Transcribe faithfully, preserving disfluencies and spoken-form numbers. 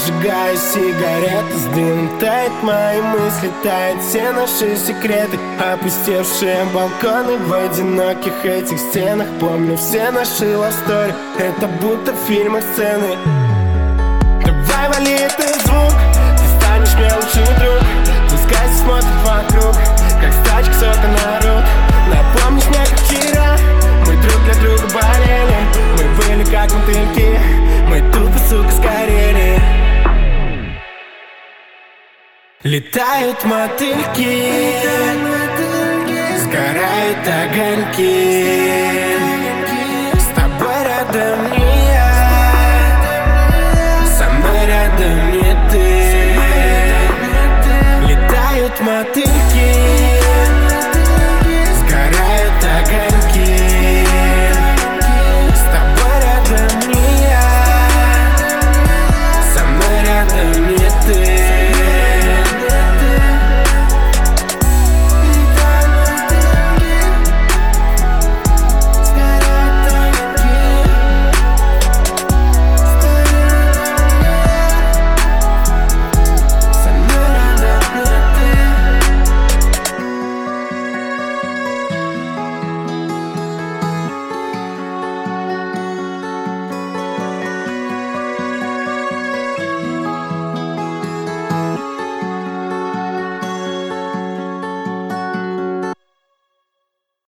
зажигаю сигареты, с дымом тает мои мысли, тают все наши секреты. Опустевшие балконы в одиноких этих стенах. Помню все наши love story, это будто в фильмах сцены. Давай вали этот звук, ты станешь мне лучший друг. Пускай все смотрят вокруг, как с тачек сока народ. Напомнишь мне, как вчера мы друг для друга болели. Мы были как мотыльки, мы тупо, сука, сгорели. Летают мотыльки, сгорают огоньки. С тобой рядом не я, со мной рядом не ты. Летают мотыльки,